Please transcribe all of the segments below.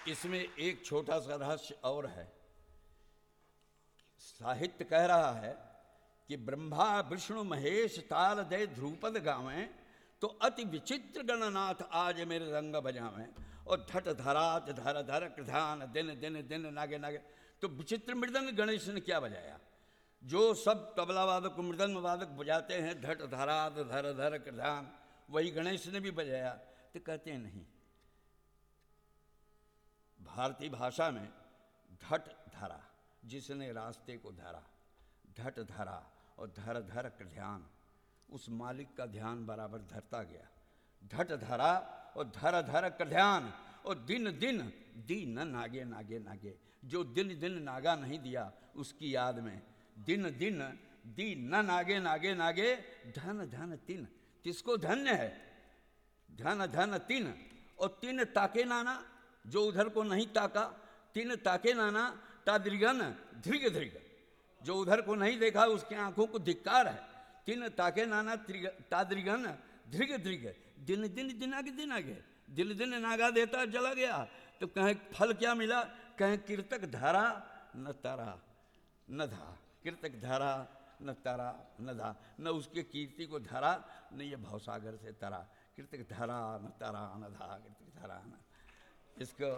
इसमें एक छोटा सा रहस्य और है। साहित्य कह रहा है कि ब्रह्मा विष्णु महेश ताल दे ध्रुपद गावें, तो अति विचित्र गणनाथ आज मेरे रंग बजावें। और धट धरात धर धर कृधान दिन दिन दिन नागे नागे। तो विचित्र मृदंग गणेश ने क्या बजाया? जो सब तबला वादक मृदंग वादक बजाते हैं धट धरात धर धर कृधान, वही गणेश ने भी बजाया। तो कहते हैं नहीं, भारतीय भाषा में धट धरा, जिसने रास्ते को धरा, धट धरा और धर धर का ध्यान, उस मालिक का ध्यान बराबर धरता गया। धट धरा और धर धर का ध्यान, और दिन दिन दीन नागे नागे नागे। जो दिन दिन नागा नहीं दिया उसकी याद में दिन दिन दीन नागे नागे नागे। धन धन तिन, किसको धन्य है? धन धन तिन। और तिन ताके नाना, जो उधर को नहीं ताका, तिन ताके नाना तादृगन धृग धृग। जो उधर को नहीं देखा उसकी आंखों को धिक्कार है। तिन ताके नाना तादृगन धृग धृग। दिन दिन दिन आगे दिन आगे, दिन दिन नागा देता चला गया। तो कहें फल क्या मिला? कहें कीर्तक धारा न तारा न धा। कीर्तक धारा न तारा न धा, न उसके कीर्ति को धरा न ये भवसागर से तरा। कीर्तक धारा न तारा न धा, कीर्तक धारा न। इसको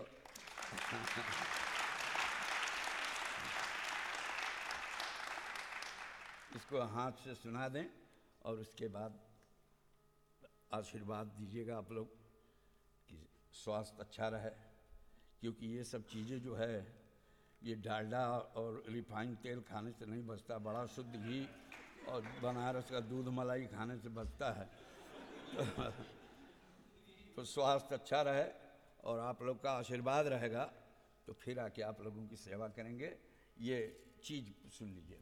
इसको हाथ से सुना दें और उसके बाद आशीर्वाद दीजिएगा आप लोग कि स्वास्थ्य अच्छा रहे। क्योंकि ये सब चीज़ें जो है ये डालडा और रिफाइंड तेल खाने से नहीं बचता, बड़ा शुद्ध घी और बनारस का दूध मलाई खाने से बचता है। तो स्वास्थ्य अच्छा रहे और आप लोग का आशीर्वाद रहेगा तो फिर आके आप लोगों की सेवा करेंगे। ये चीज़ सुन लीजिए।